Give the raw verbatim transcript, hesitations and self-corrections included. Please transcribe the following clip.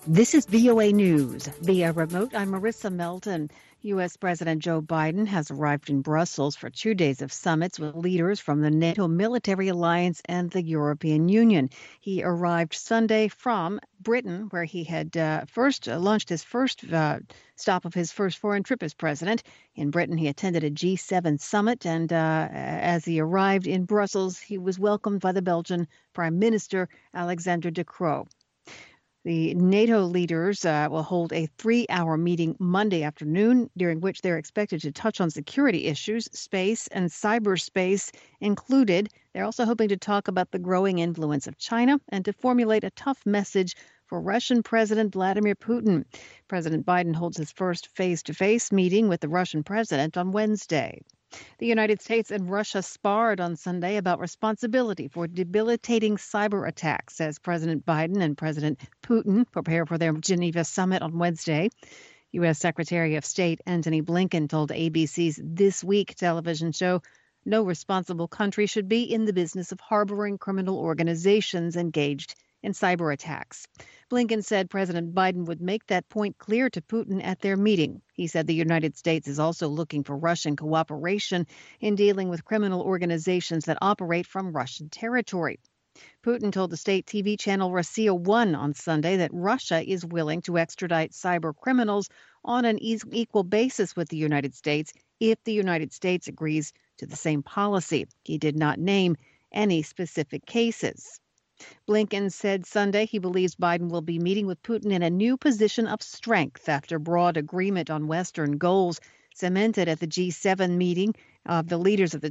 This is V O A News. Via remote, I'm Marissa Melton. U S. President Joe Biden has arrived in Brussels for two days of summits with leaders from the NATO military alliance and the European Union. He arrived Sunday from Britain, where he had uh, first uh, launched his first uh, stop of his first foreign trip as president. In Britain, he attended a G seven summit, and uh, as he arrived in Brussels, he was welcomed by the Belgian Prime Minister Alexander De Croo. The NATO leaders uh, will hold a three-hour meeting Monday afternoon, during which they're expected to touch on security issues, space and cyberspace included. They're also hoping to talk about the growing influence of China and to formulate a tough message for Russian President Vladimir Putin. President Biden holds his first face-to-face meeting with the Russian president on Wednesday. The United States and Russia sparred on Sunday about responsibility for debilitating cyber attacks as President Biden and President Putin prepare for their Geneva summit on Wednesday. U S. Secretary of State Antony Blinken told A B C's This Week television show no responsible country should be in the business of harboring criminal organizations engaged in cyber attacks. Blinken said President Biden would make that point clear to Putin at their meeting. He said the United States is also looking for Russian cooperation in dealing with criminal organizations that operate from Russian territory. Putin told the state T V channel Rossiya one on Sunday that Russia is willing to extradite cyber criminals on an equal basis with the United States if the United States agrees to the same policy. He did not name any specific cases. Blinken said Sunday he believes Biden will be meeting with Putin in a new position of strength after broad agreement on Western goals cemented at the G seven meeting of the leaders of the